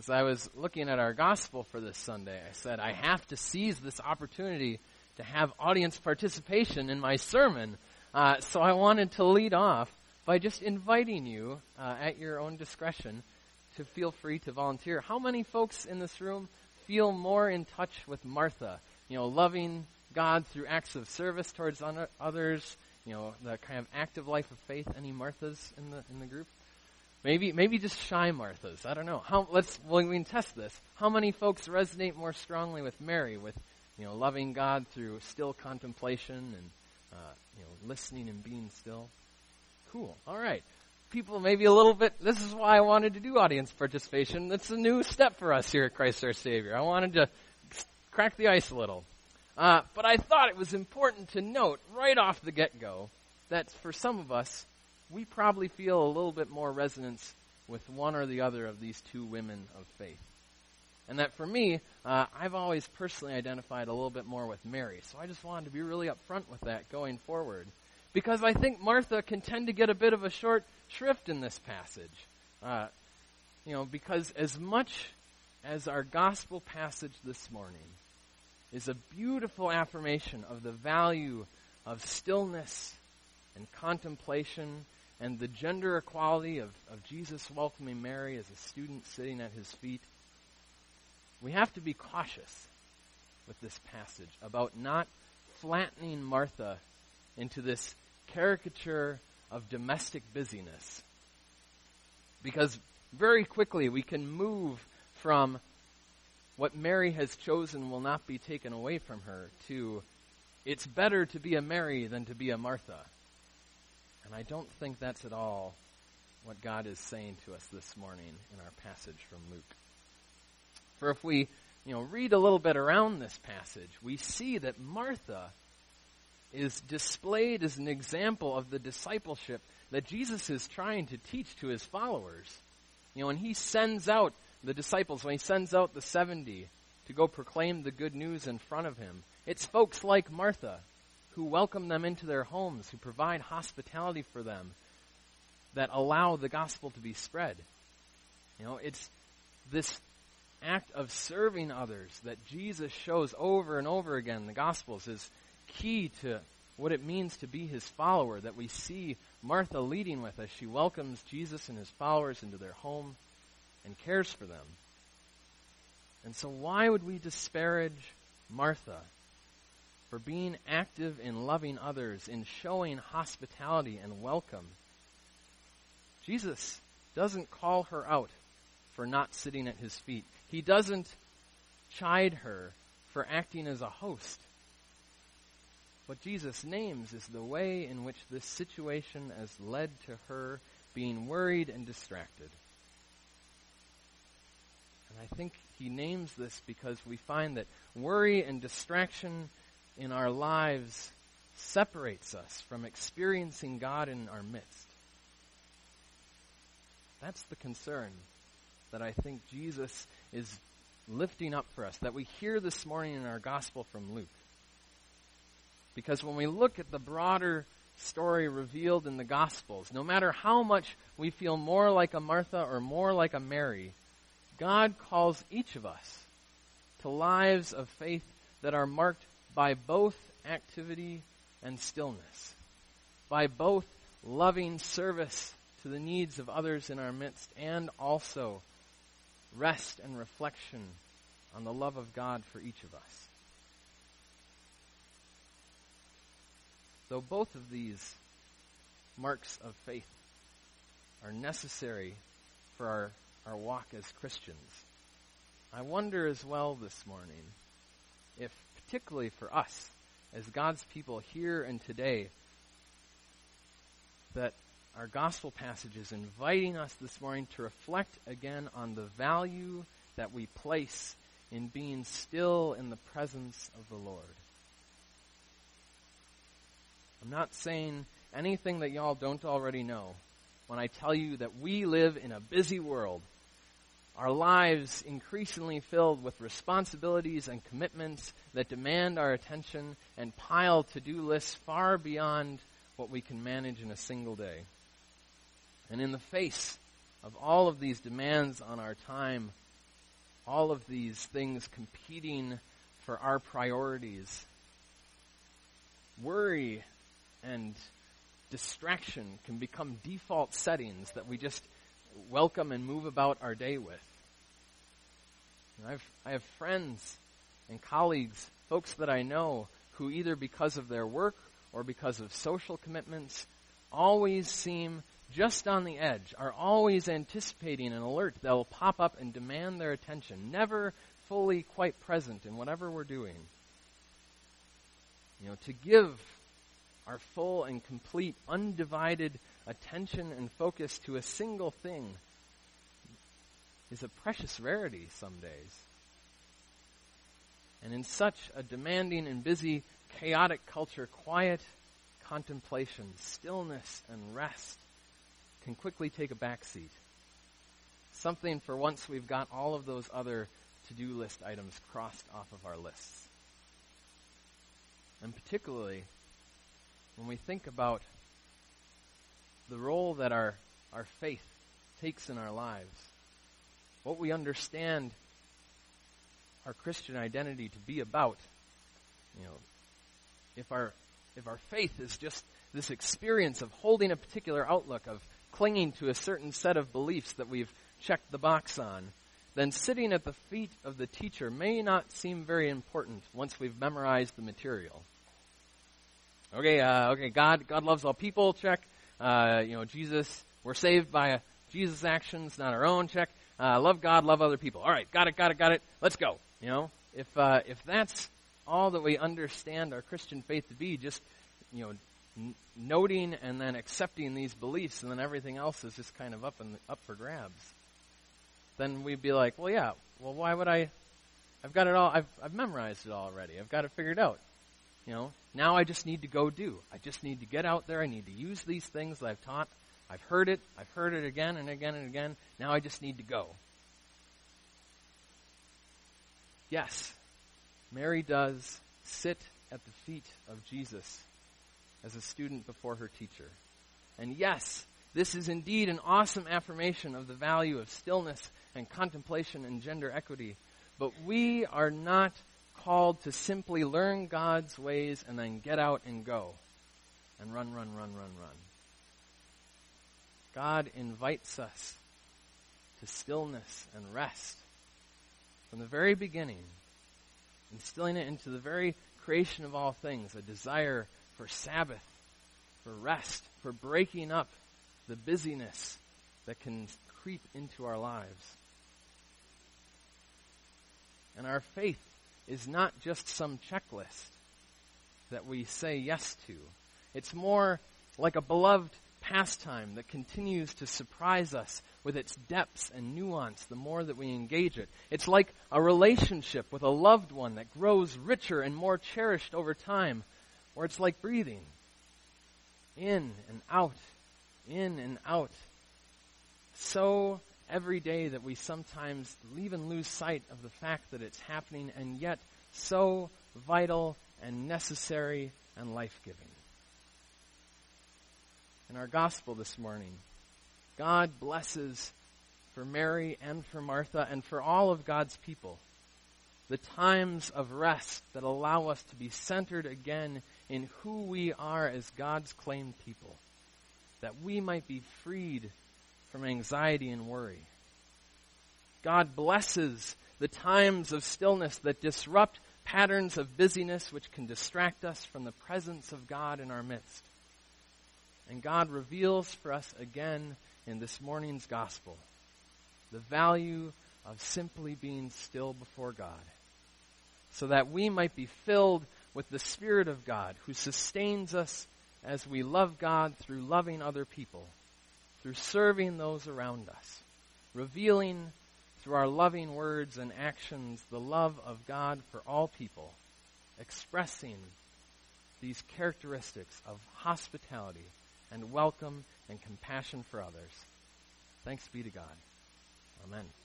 As I was looking at our gospel for this Sunday, I said, I have to seize this opportunity to have audience participation in my sermon. So I wanted to lead off by just inviting you, at your own discretion, to feel free to volunteer. How many folks in this room feel more in touch with Martha? Loving God through acts of service towards others, the kind of active life of faith. Any Marthas in the group? Maybe just shy Marthas. I don't know. We can test this. How many folks resonate more strongly with Mary, with loving God through still contemplation and listening and being still? Cool. All right. People maybe a little bit. This is why I wanted to do audience participation. That's a new step for us here at Christ Our Savior. I wanted to crack the ice a little. But I thought it was important to note right off the get-go that for some of us, we probably feel a little bit more resonance with one or the other of these two women of faith. And that for me, I've always personally identified a little bit more with Mary. So I just wanted to be really upfront with that going forward. Because I think Martha can tend to get a bit of a short shrift in this passage. Because as much as our gospel passage this morning is a beautiful affirmation of the value of stillness and contemplation and the gender equality of Jesus welcoming Mary as a student sitting at his feet, we have to be cautious with this passage about not flattening Martha into this caricature of domestic busyness. Because very quickly we can move from what Mary has chosen will not be taken away from her to it's better to be a Mary than to be a Martha. And I don't think that's at all what God is saying to us this morning in our passage from Luke. For if we, read a little bit around this passage, we see that Martha is displayed as an example of the discipleship that Jesus is trying to teach to his followers. When he sends out the disciples, when he sends out the 70 to go proclaim the good news in front of him, it's folks like Martha who welcome them into their homes, who provide hospitality for them, that allow the gospel to be spread. It's this act of serving others that Jesus shows over and over again in the Gospels is key to what it means to be his follower, that we see Martha leading with as she welcomes Jesus and his followers into their home and cares for them. And so why would we disparage Martha for being active in loving others, in showing hospitality and welcome? Jesus doesn't call her out for not sitting at his feet. He doesn't chide her for acting as a host. What Jesus names is the way in which this situation has led to her being worried and distracted. And I think he names this because we find that worry and distraction in our lives separates us from experiencing God in our midst. That's the concern that I think Jesus is lifting up for us, that we hear this morning in our gospel from Luke. Because when we look at the broader story revealed in the Gospels, no matter how much we feel more like a Martha or more like a Mary, God calls each of us to lives of faith that are marked by both activity and stillness, by both loving service to the needs of others in our midst and also rest and reflection on the love of God for each of us. Though both of these marks of faith are necessary for our walk as Christians, I wonder as well this morning if, particularly for us as God's people here and today, that our gospel passage is inviting us this morning to reflect again on the value that we place in being still in the presence of the Lord. I'm not saying anything that y'all don't already know when I tell you that we live in a busy world, our lives increasingly filled with responsibilities and commitments that demand our attention and pile to-do lists far beyond what we can manage in a single day. And in the face of all of these demands on our time, all of these things competing for our priorities. Worry and distraction can become default settings that we just welcome and move about our day with. And I have friends and colleagues, folks that I know, who either because of their work or because of social commitments always seem just on the edge, are always anticipating an alert that will pop up and demand their attention, never fully quite present in whatever we're doing. To give our full and complete, undivided attention and focus to a single thing is a precious rarity some days. And in such a demanding and busy, chaotic culture, quiet contemplation, stillness, and rest can quickly take a back seat. Something for once we've got all of those other to-do list items crossed off of our lists. And particularly when we think about the role that our faith takes in our lives, what we understand our Christian identity to be about. If our faith is just this experience of holding a particular outlook, of clinging to a certain set of beliefs that we've checked the box on, then sitting at the feet of the teacher may not seem very important once we've memorized the material. Okay, God loves all people, check. Jesus, we're saved by Jesus' actions, not our own, check. Love God, love other people. All right, got it. Let's go. If that's all that we understand our Christian faith to be, just, noting and then accepting these beliefs, and then everything else is just kind of up for grabs, then we'd be like, why would I? I've got it all. I've memorized it all already. I've got it figured out. Now I just need to go do. I just need to get out there. I need to use these things that I've taught. I've heard it again and again and again. Now I just need to go. Yes, Mary does sit at the feet of Jesus as a student before her teacher. And yes, this is indeed an awesome affirmation of the value of stillness and contemplation and gender equity. But we are not called to simply learn God's ways and then get out and go and run. God invites us to stillness and rest from the very beginning, instilling it into the very creation of all things, a desire for Sabbath, for rest, for breaking up the busyness that can creep into our lives. And our faith is not just some checklist that we say yes to. It's more like a beloved pastime that continues to surprise us with its depths and nuance the more that we engage it. It's like a relationship with a loved one that grows richer and more cherished over time, or it's like breathing. In and out, in and out. So every day that we sometimes even lose sight of the fact that it's happening, and yet so vital and necessary and life-giving. In our gospel this morning, God blesses for Mary and for Martha and for all of God's people the times of rest that allow us to be centered again in who we are as God's claimed people, that we might be freed from anxiety and worry. God blesses the times of stillness that disrupt patterns of busyness which can distract us from the presence of God in our midst. And God reveals for us again in this morning's gospel the value of simply being still before God, so that we might be filled with the Spirit of God who sustains us as we love God through loving other people, through serving those around us, revealing through our loving words and actions the love of God for all people, expressing these characteristics of hospitality and welcome and compassion for others. Thanks be to God. Amen.